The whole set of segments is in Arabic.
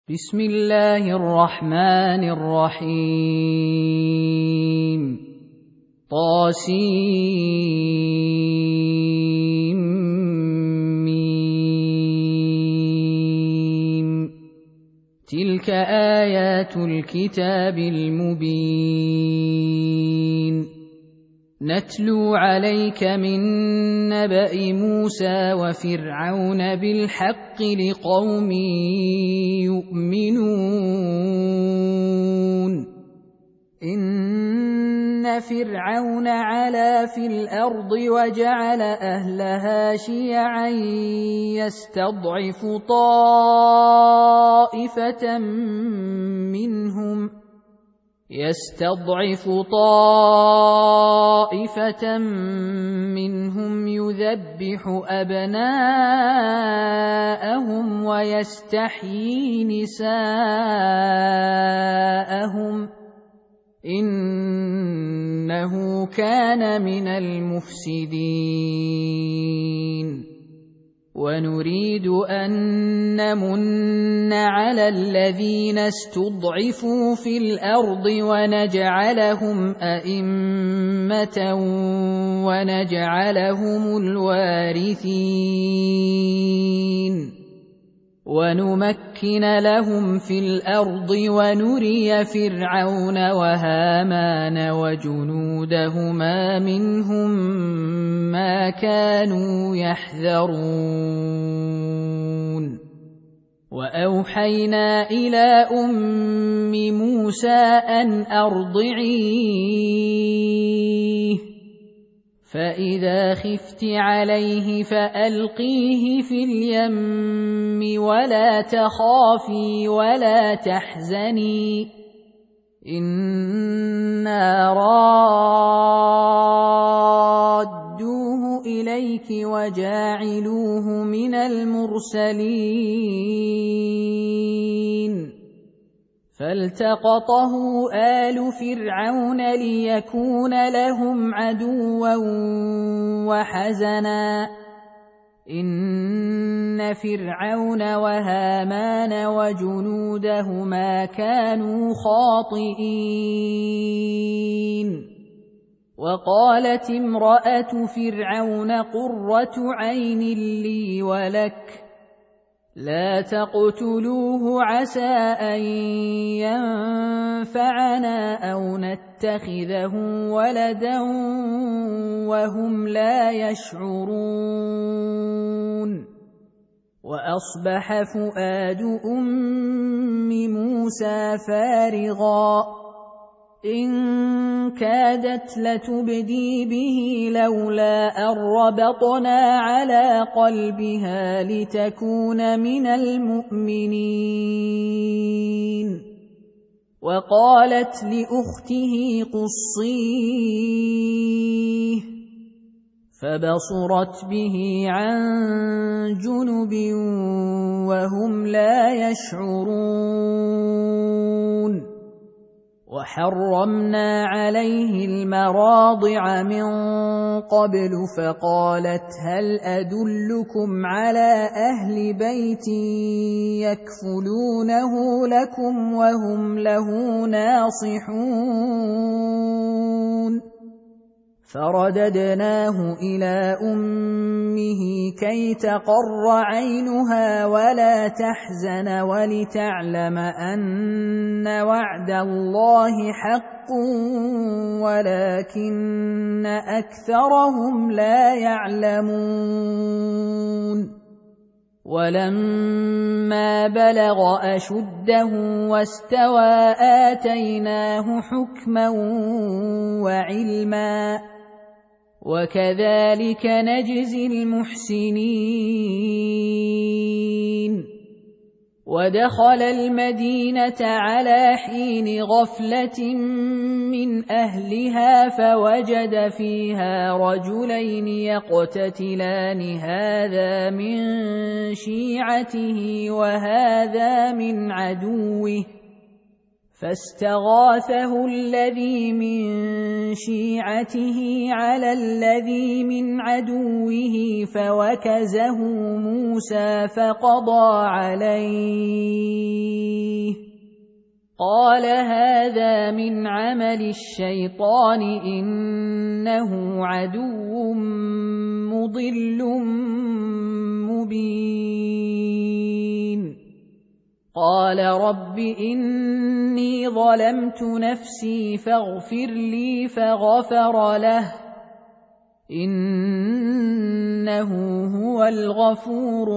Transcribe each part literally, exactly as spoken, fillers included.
بسم الله الرحمن الرحيم طاسيم تلك آيات الكتاب المبين نتلو عليك من نبأ موسى وفرعون بالحق لقوم يؤمنون إن فرعون علا في الأرض وجعل أهلها شيعا يستضعف طائفة منهم يستضعف طائفة منهم يذبح أبناءهم ويستحيي نساءهم إنه كان من المفسدين ونريد أن نمن على الذين استضعفوا في الأرض ونجعلهم أئمة ونجعلهم الوارثين ونمكن لهم في الأرض ونري فرعون وهامان وجنودهما منهم ما كانوا يحذرون وأوحينا إلى أم موسى أن أرضعيه فإذا خفت عليه فألقيه في اليم ولا تخافي ولا تحزني إنا رادوه إليك وجاعلوه من المرسلين فالتقطه آل فرعون ليكون لهم عدوا وحزنا إن فرعون وهامان وجنودهما كانوا خاطئين وقالت امرأة فرعون قرة عين لي ولك لا تقتلوه عسى أن ينفعنا أو نتخذه ولدا وهم لا يشعرون وأصبح فؤاد أم موسى فارغا إن كادت لتبدي به لولا أن ربطنا على قلبها لتكون من المؤمنين وقالت لأخته قصيه فبصرت به عن جنب وهم لا يشعرون وحرمنا عليه المراضع من قبل فقالت هل أدلكم على أهل بيت يكفلونه لكم وهم له ناصحون فرددناه إلى أمه كي تقر عينها ولا تحزن ولتعلم أن وعد الله حق ولكن أكثرهم لا يعلمون ولما بلغ أشده واستوى آتيناه حكما وعلما وكذلك نجزي المحسنين ودخل المدينة على حين غفلة من أهلها فوجد فيها رجلين يقتتلان هذا من شيعته وهذا من عدوه فاستغاثه الذي من شيعته على الذي من عدوه فوكزه موسى فقضى عليه قال هذا من عمل الشيطان إنه عدو مضل مبين قال رب إني ظلمت نفسي فاغفر لي فغفر له إنه هو الغفور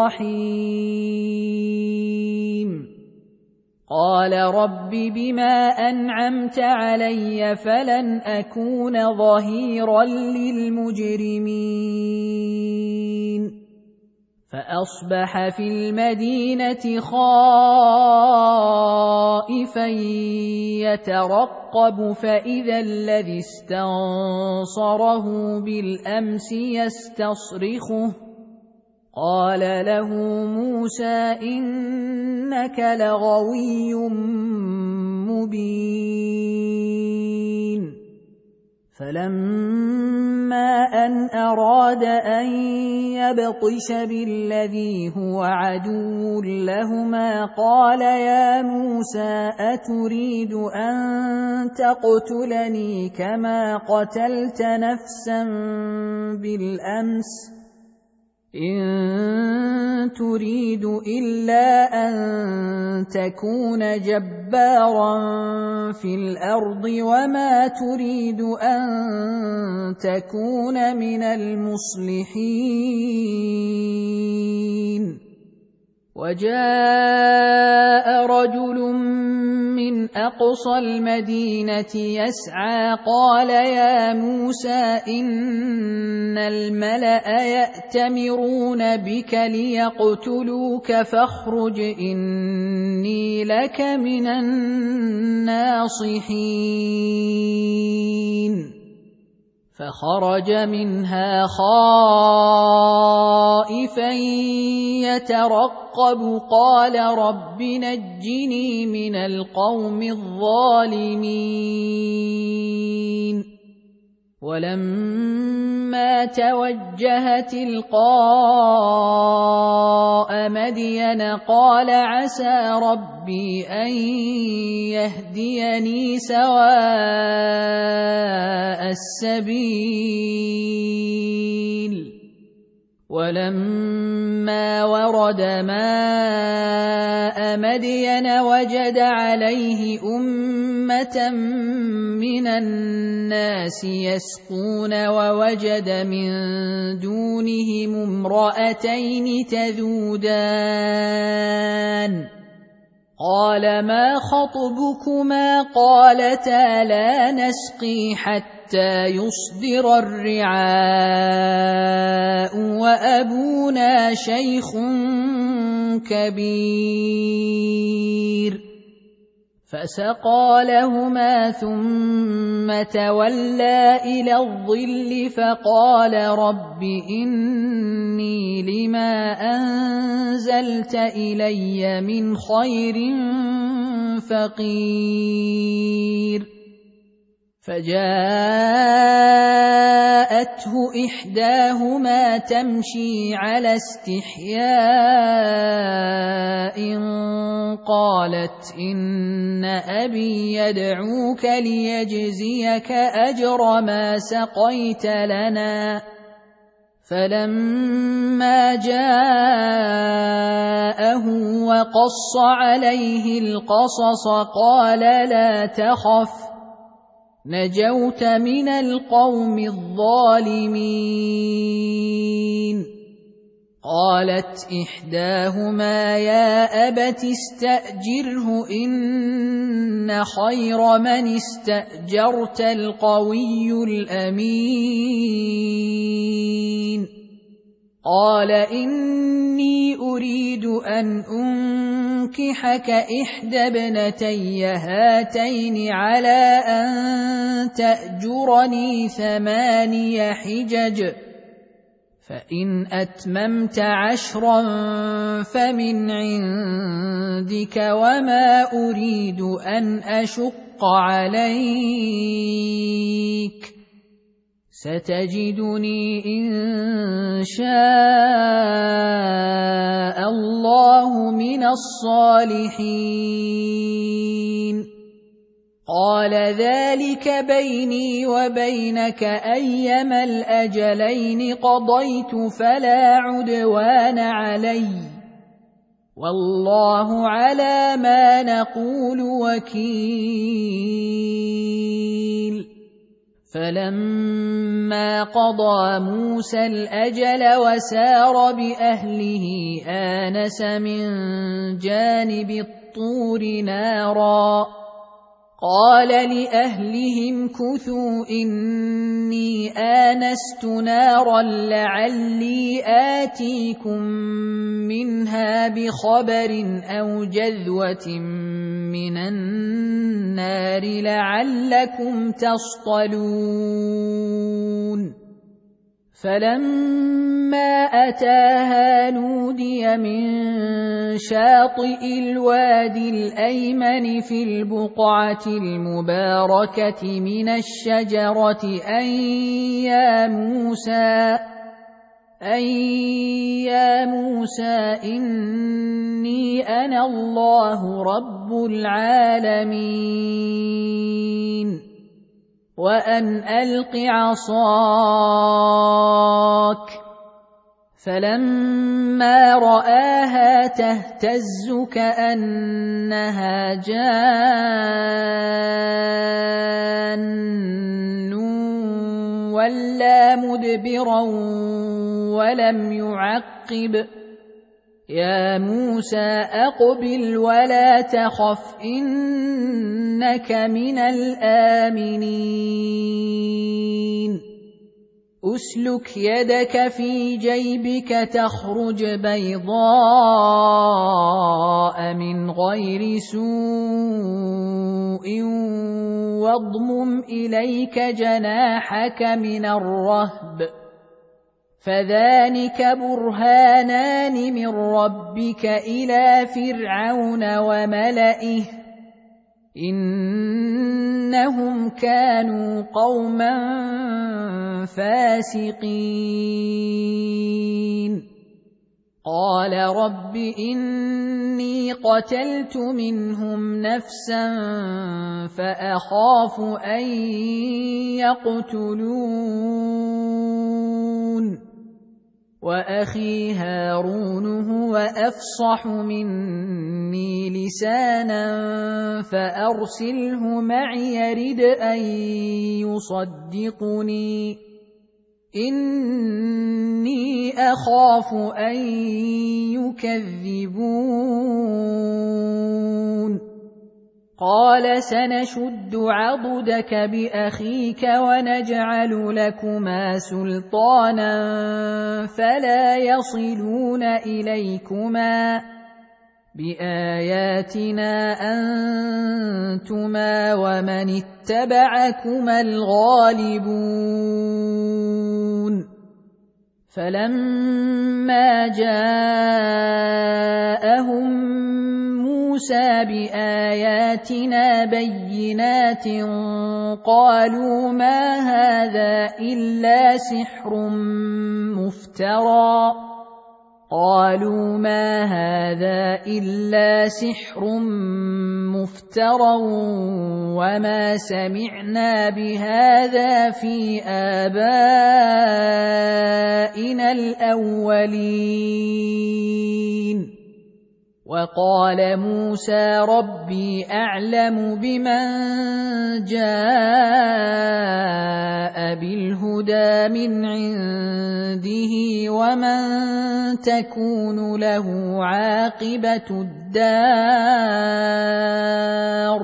الرحيم قال رب بما أنعمت علي فلن أكون ظهيرا للمجرمين فأصبح في المدينة خائفا يترقب فإذا الذي استنصره بالأمس يستصرخه قال له موسى إنك لغوي مبين فلما أن أراد أن يبطش بالذي هو عدو لهما قال يا موسى أتريد أن تقتلني كما قتلت نفسا بالأمس إن تريد إلا أن تكون جبارا في الأرض وما تريد أن تكون من المصلحين وجاء رجل من أقصى المدينة يسعى قال يا موسى إن الملأ يأتمرون بك ليقتلوك فاخرج إني لك من الناصحين فخرج منها خائفا يترقب قال رب نجني من القوم الظالمين ولما توجه تلقاء مدين قال عسى ربي أن يهديني سواء السبيل ولما ورد ماء مدين وجد عليه أمة من الناس يسقون ووجد من دونهم امرأتين تذودان قال ما خطبكما قالتا لا نسقي حتى يصدر الرعاء وأبونا شيخ كبير فسقى لهما ثم تولى إلى الظل فقال رب إني لما أنزلت إلي من خير فقير فجاءته إحداهما تمشي على استحياء قالت إن أبي يدعوك ليجزيك أجر ما سقيت لنا فلما جاءه وقص عليه القصص قال لا تخف نجوت من القوم الظالمين قالت إحداهما يا أبت استأجره إن خير من استأجرت القوي الأمين قال إني أريد أن أنكحك إحدى ابنتي هاتين على أن تأجرني ثماني حجج فإن أتممت عشرا فمن عندك وما أريد أن أشق عليك ستجدني إن شاء الله من الصالحين قال ذلك بيني وبينك أيما الأجلين قضيت فلا عدوان علي والله على ما نقول وكيل فلما قضى موسى الأجل وسار بأهله آنس من جانب الطور نارا قال لأهلهم كثوا إني آنست نارا لعلي آتيكم منها بخبر أو جذوة من النار لعلكم تصطلون فلما أتاها نودي من شاطئ الوادي الأيمن في البقعة المباركة من الشجرة أن يا موسى أن يا موسى إني أنا الله رب العالمين وأن ألق عصاك فلما رآها تهتز كأنها جان ولا مدبرا ولم يعقب يا موسى أقبل ولا تخف إنك من الآمنين أسلك يدك في جيبك تخرج بيضاء من غير سوء واضمم إليك جناحك من الرهب فذلك برهانان من ربك إلى فرعون وملئه إنهم كانوا قوما فاسقين قال رب إني قتلت منهم نفسا فأخاف أن يقتلون وأخي هارون هو أفصح مني لسانا فأرسله معي يرد أن يصدقني إني أخاف أن يكذبون قال سنشد عضدك بأخيك ونجعل لكما سلطانا فلا يصلون إليكما بآياتنا أنتما ومن اتبعكما الغالبون فلما جاءهم موسى بآياتنا بينات قالوا ما هذا إلا سحر مفترى قالوا ما هذا إلا سحر مفترى وما سمعنا بهذا في آبائنا الأولين وقال موسى ربي أعلم بمن جاء بالهدى من عنده ومن تكون له عاقبة الدار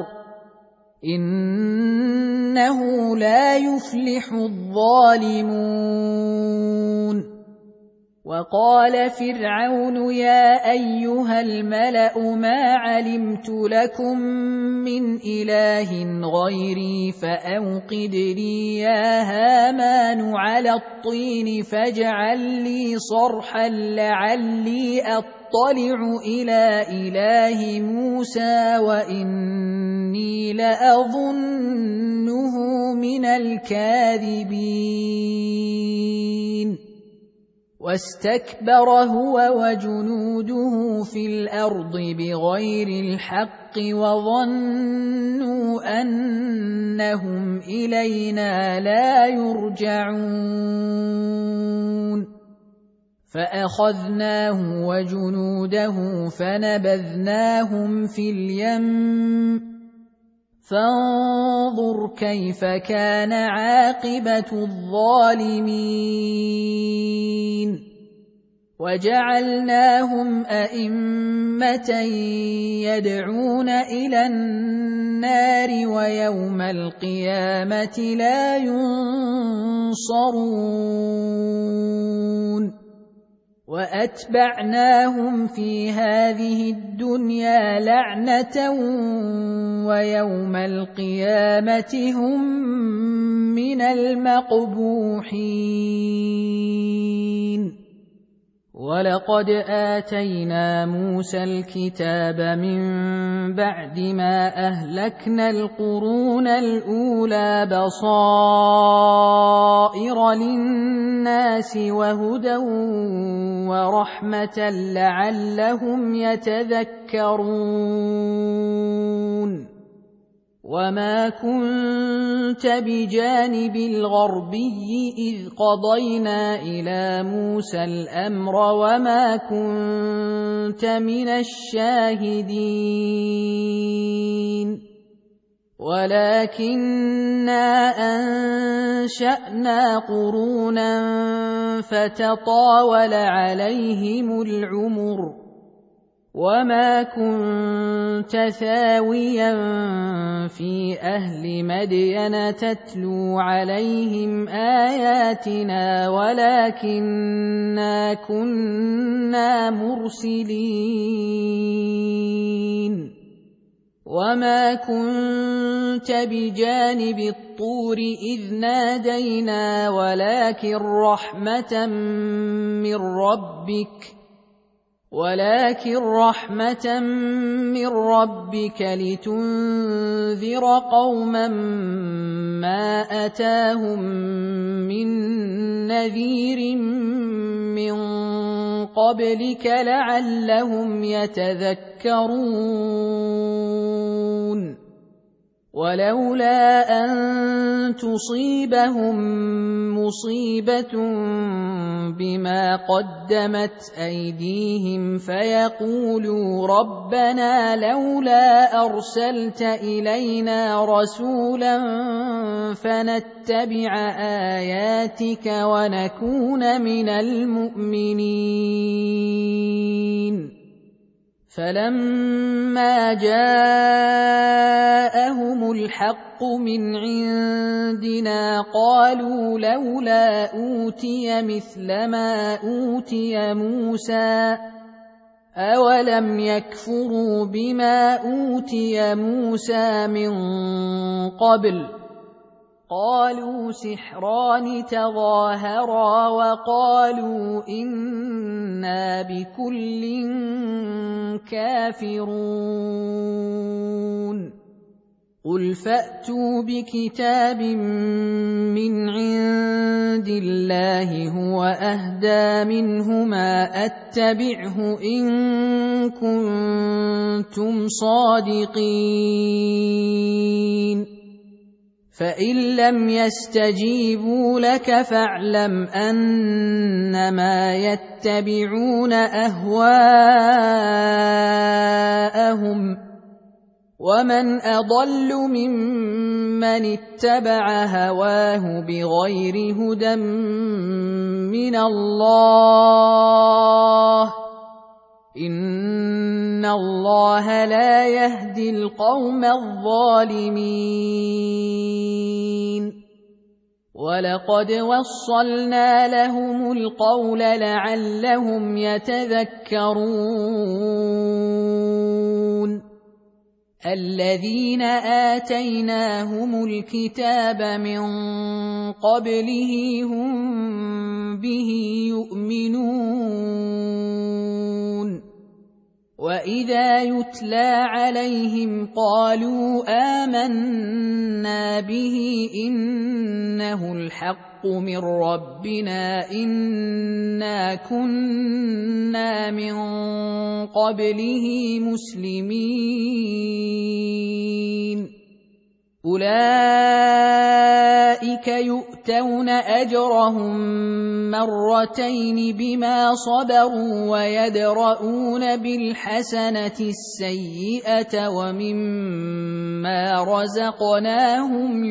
إنه لا يفلح الظالمون وقال فرعون يا أيها الملأ ما علمت لكم من إله غيري فأوقد لي يا هامان على الطين فاجعل لي صرحا لعلي أطلع إلى إله موسى وإني لأظنه من الكاذبين واستكبر هو وجنوده في الأرض بغير الحق وظنوا أنهم إلينا لا يرجعون فأخذناه وجنوده فنبذناهم في اليم فانظر كيف كان عاقبة الظالمين وجعلناهم أئمة يدعون إلى النار ويوم القيامة لا ينصرون وأتبعناهم في هذه الدنيا لعنة ويوم القيامة هم من المقبوحين ولقد آتينا موسى الكتاب من بعد ما أهلكنا القرون الأولى بصائر للناس وهدى ورحمة لعلهم يتذكرون وما كنت بجانب الغربي إذ قضينا إلى موسى الأمر وما كنت من الشاهدين ولكننا أنشأنا قرونا فتطاول عليهم العمر وما كنت ثاويا في أهل مدين تتلو عليهم آياتنا ولكننا كنا مرسلين وما كنت بجانب الطور إذ نادينا ولكن رحمة من ربك ولكن رحمة من ربك لتنذر قوما ما أتاهم من نذير من قبلك لعلهم يتذكرون ولولا أن تصيبهم مصيبة بما قدمت أيديهم فيقولوا ربنا لولا أرسلت إلينا رسولا فنتبع آياتك ونكون من المؤمنين فلما جاءهم الحق من عندنا قالوا لولا أوتي مثل ما أوتي موسى أولم يكفروا بما أوتي موسى من قبل قالوا سحران تظاهرا وقالوا إنا بكل كافرون قل فأتوا بكتاب من عند الله هو أهدى منهما أتبعه إن كنتم صادقين فإن لم يستجيبوا لك فاعلم أنما يتبعون أهواءهم ومن أضل ممن اتبع هواه بغير هدى من الله إن الله لا يهدي القوم الظالمين وَلَقَدْ وَصَّلْنَا لَهُمُ الْقَوْلَ لَعَلَّهُمْ يَتَذَكَّرُونَ الَّذِينَ آتَيْنَاهُمُ الْكِتَابَ مِنْ قَبْلِهِ هُمْ بِهِ يُؤْمِنُونَ وَإِذَا يُتْلَى عَلَيْهِمْ قَالُوا آمَنَّا بِهِ إِنَّهُ الْحَقُّ مِنْ رَبِّنَا إِنَّا كُنَّا مِنْ قَبْلِهِ مُسْلِمِينَ أُولَئِكَ يُؤْتَوْنَ أَجْرَهُمْ مَرَّتَيْنِ بِمَا صَبَرُوا وَيَدْرَءُونَ بِالْحَسَنَةِ السَّيِّئَةَ وَمِمَّا رَزَقْنَاهُمْ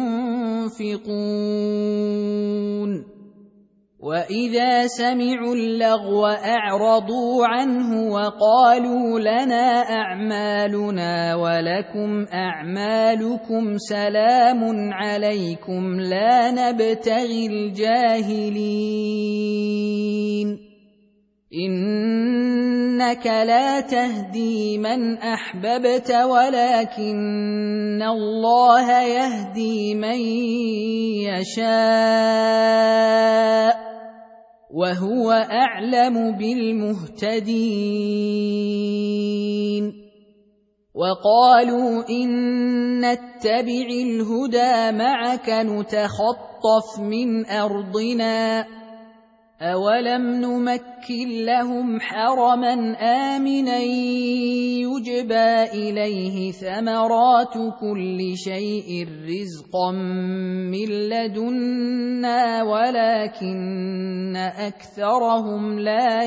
يُنْفِقُونَ وَإِذَا سَمِعُوا اللَّغْوَ أَعْرَضُوا عَنْهُ وَقَالُوا لَنَا أَعْمَالُنَا وَلَكُمْ أَعْمَالُكُمْ سَلَامٌ عَلَيْكُمْ لَا نَبْتَغِي الْجَاهِلِينَ إِنَّكَ لَا تَهْدِي مَنْ أَحْبَبْتَ وَلَكِنَّ اللَّهَ يَهْدِي مَن يَشَاءُ وَهُوَ أَعْلَمُ بِالْمُهْتَدِينَ وَقَالُوا إِن نَّتَّبِعِ الْهُدَىٰ مَعَكَ نُتَخَطَّفْ مِنْ أَرْضِنَا أَوَلَمْ نُمَكِّن لَّهُمْ حَرَمًا آمِنًا يُجْبَىٰ إِلَيْهِ ثَمَرَاتُ كُلِّ شَيْءٍ رِّزْقًا مِّن لَّدُنَّا وَلَٰكِنَّ أَكْثَرَهُمْ لَا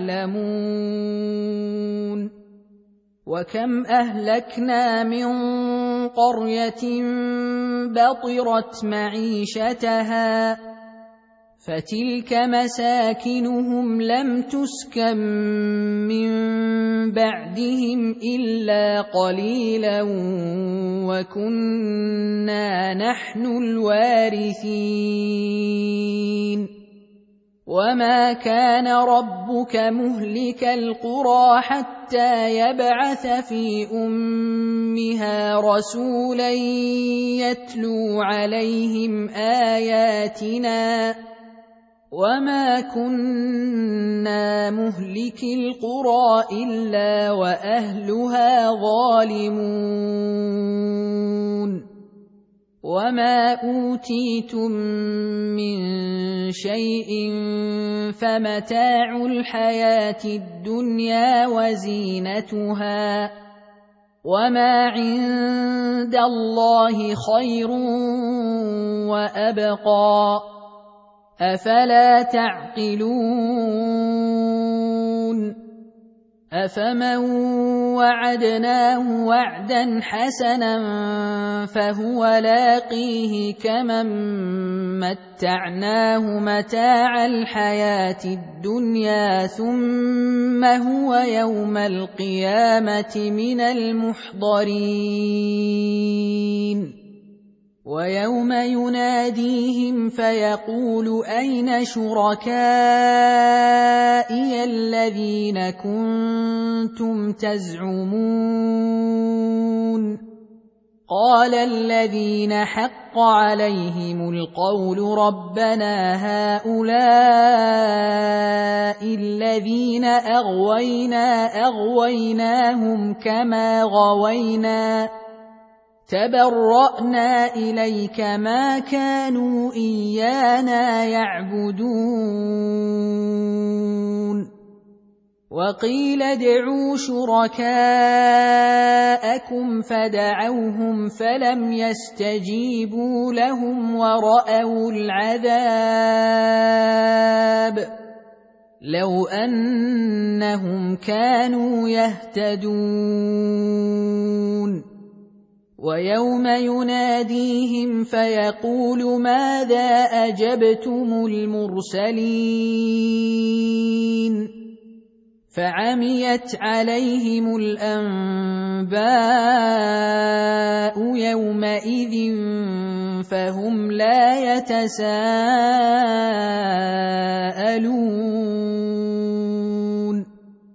يَعْلَمُونَ وَكَمْ أَهْلَكْنَا مِن قَرْيَةٍ بَطِرَتْ مَعِيشَتَهَا فَتِلْكَ مَسَاكِنُهُمْ لَمْ تُسْكَن مِّن بَعْدِهِمْ إِلَّا قَلِيلًا وَكُنَّا نَحْنُ الْوَارِثِينَ وَمَا كَانَ رَبُّكَ مُهْلِكَ الْقُرَىٰ حَتَّىٰ يَبْعَثَ فِي أُمِّهَا رَسُولًا يَتْلُو عَلَيْهِمْ آيَاتِنَا وَمَا كُنَّا مُهْلِكِي الْقُرَىٰ إِلَّا وَأَهْلُهَا ظَالِمُونَ وَمَا أُوتِيتُم مِّن شَيْءٍ فَمَتَاعُ الْحَيَاةِ الدُّنْيَا وَزِينَتُهَا وَمَا عِندَ اللَّهِ خَيْرٌ وَأَبْقَىٰ أَفَلَا تَعْقِلُونَ أَفَمَن وَعَدْنَاهُ وَعْدًا حَسَنًا فَهُوَ لَاقِيهِ كَمَن مَّتَّعْنَاهُ مَتَاعَ الْحَيَاةِ الدُّنْيَا ثُمَّ هُوَ يَوْمَ الْقِيَامَةِ مِنَ الْمُحْضَرِينَ وَيَوْمَ يُنَادِيهِمْ فَيَقُولُ أَيْنَ شُرَكَائِيَ الَّذِينَ كُنتُمْ تَزْعُمُونَ قَالَ الَّذِينَ حَقَّ عَلَيْهِمُ الْقَوْلُ رَبَّنَا هَٰؤُلَاءِ الَّذِينَ أَغْوَيْنَا أَغْوَيْنَاهُمْ كَمَا غَوَيْنَا تَبَرَّأْنَا إِلَيْكَ مَا كَانُوا إِيَّانَا يَعْبُدُونَ وَقِيلَ ادْعُوا شُرَكَاءَكُمْ فَدَعَوْهُمْ فَلَمْ يَسْتَجِيبُوا لَهُمْ وَرَأَوُا الْعَذَابَ لَوْ أَنَّهُمْ كَانُوا يَهْتَدُونَ وَيَوْمَ يُنَادِيهِمْ فَيَقُولُ مَاذَا أَجَبْتُمُ الْمُرْسَلِينَ فعميت عليهم الأنباء يومئذ فهم لا يتساءلون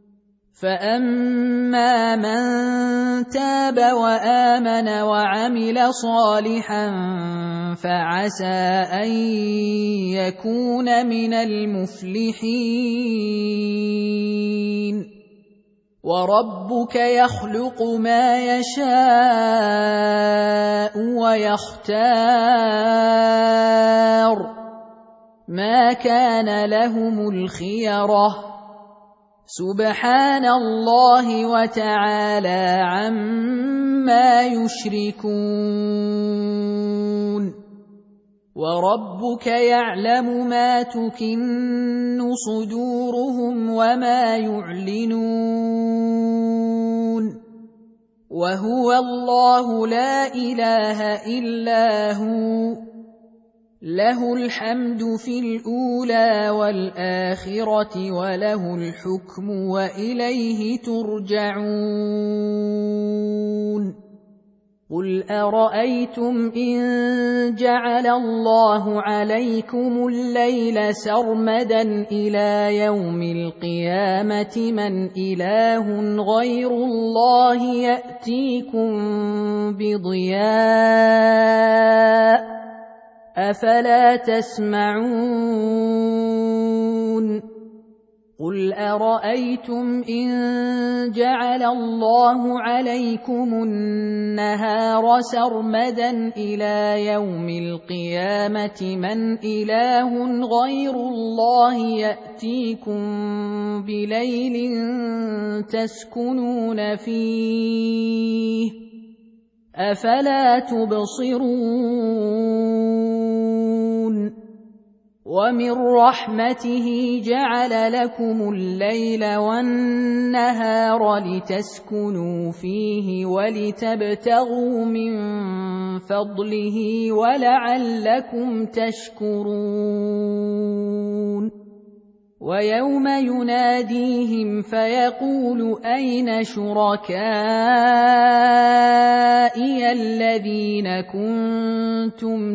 فأما من تاب وآمن وعمل صالحا فعسى أن يكون من المفلحين وربك يخلق ما يشاء ويختار ما كان لهم الخيرة سبحان الله وتعالى عما يشركون وربك يعلم ما تكن صدورهم وما يعلنون وهو الله لا إله إلا هو له الحمد في الأولى والآخرة وله الحكم وإليه ترجعون قل أرأيتم إن جعل الله عليكم الليل سرمدا إلى يوم القيامة من إله غير الله يأتيكم بضياء أفلا تسمعون قل أرأيتم إن جعل الله عليكم النهار سرمدا إلى يوم القيامة من إله غير الله يأتيكم بليل تسكنون فيه أفلا تبصرون ومن رحمته جعل لكم الليل والنهار لتسكنوا فيه ولتبتغوا من فضله ولعلكم تشكرون ويوم يناديهم فيقول أين شركائي الذين كنتم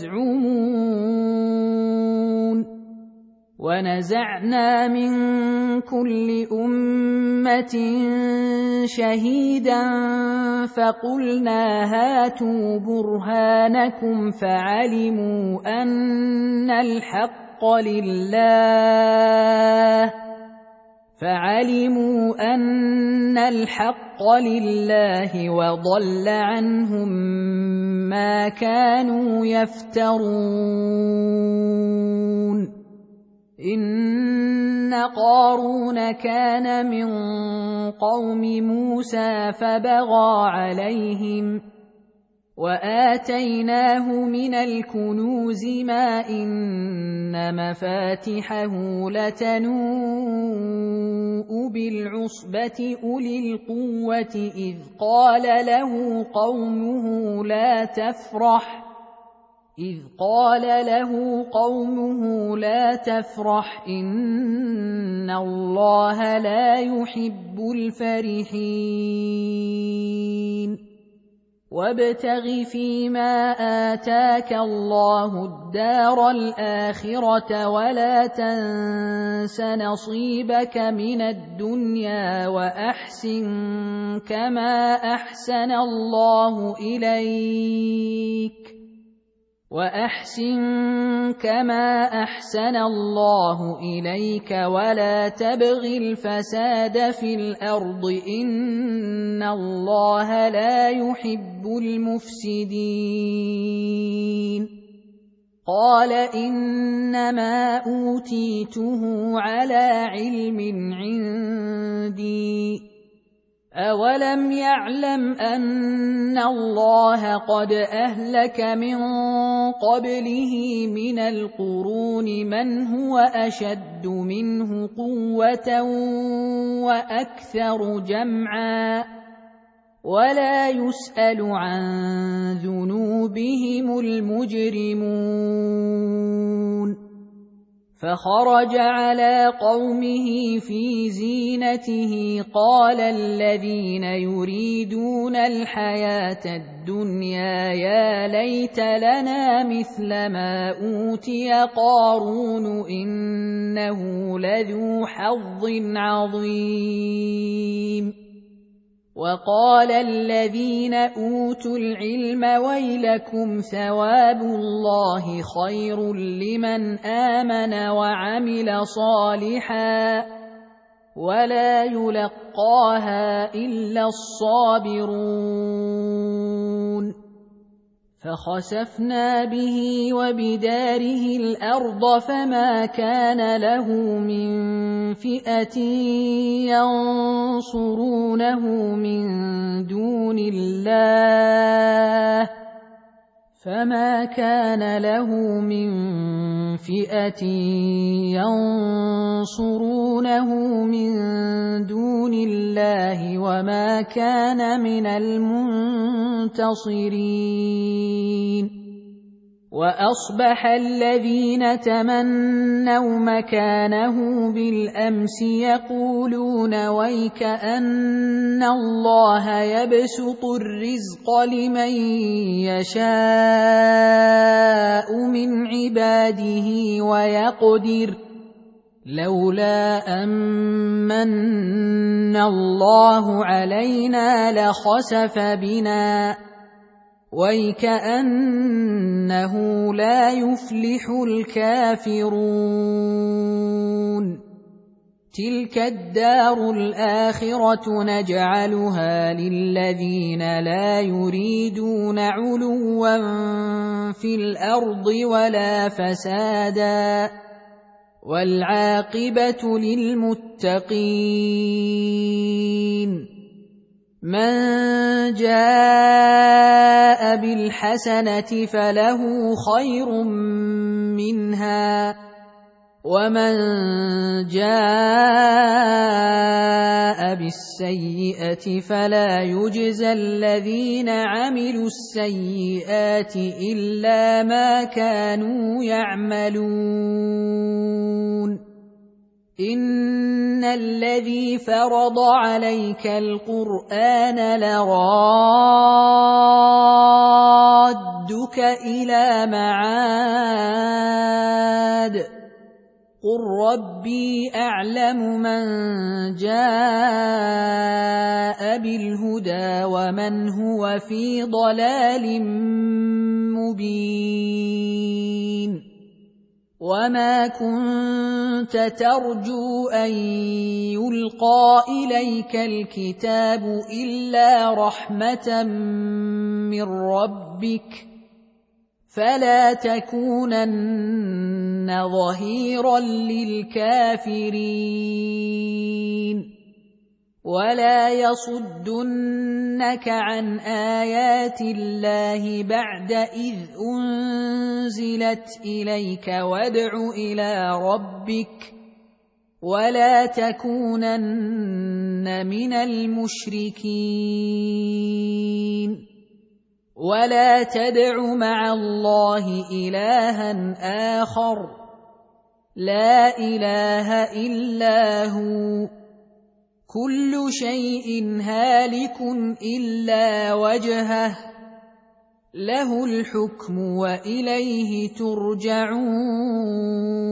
تزعمون ونزعنا من كل أمة شهيدا فقلنا هاتوا برهانكم فعلموا أن الحق لله فعلموا أن الحق لله وضل عنهم ما كانوا يفترون إن قارون كان من قوم موسى فبغى عليهم وآتيناه من الكنوز ما إن مفاتحه لتنوء بالعصبة أولي القوة إذ قال له قومه لا تفرح إذ قال له قومه لا تفرح إن الله لا يحب الفرحين وابتغ فيما آتاك الله الدار الآخرة ولا تنس نصيبك من الدنيا وأحسن كما أحسن الله إليك وأحسن كما أحسن الله إليك ولا تبغ الفساد في الأرض إن الله لا يحب المفسدين قال إنما أوتيته على علم عندي أولم يعلم أن الله قد أهلك من قبله من القرون من هو أشد منه قوة وأكثر جمعا ولا يسأل عن ذنوبهم المجرمون فخرج على قومه في زينته قال الذين يريدون الحياة الدنيا يا ليت لنا مثل ما أوتي قارون إنه لذو حظ عظيم. وقال الذين أوتوا العلم ويلكم ثواب الله خير لمن آمن وعمل صالحا ولا يلقاها إلا الصابرون. فخسفنا به وبداره الأرض فما كان له من فئة ينصرونه من دون الله فما كان له من فئة ينصرونه من دون الله وما كان من المنتصرين. وأصبح الذين تمنوا مكانه بالأمس يقولون ويكأن الله يبسط الرزق لمن يشاء من عباده ويقدر لولا أمن الله علينا لخسف بنا ويكأنه لا يفلح الكافرون. تلك الدار الآخرة نجعلها للذين لا يريدون علوا في الأرض ولا فسادا والعاقبة للمتقين. من جاء بالحسنة فله خير منها ومن جاء بالسيئة فلا يجزى الذين عملوا السيئات إلا ما كانوا يعملون. إن الذي فرض عليك القرآن لرادك إلى معاد قل ربي أعلم من جاء بالهدى ومن هو في ضلال مبين. وما كنت ترجو أن يلقى إليك الكتاب إلا رحمة من ربك فلا تكونن ظهيرا للكافرين. ولا يصدنك عن آيات الله بعد إذ أنزلت إليك وادع إلى ربك ولا تكونن من المشركين. ولا تدع مع الله إلها آخر لا إله إلا هو كل شيء هالك إلا وجهه له الحكم وإليه ترجعون.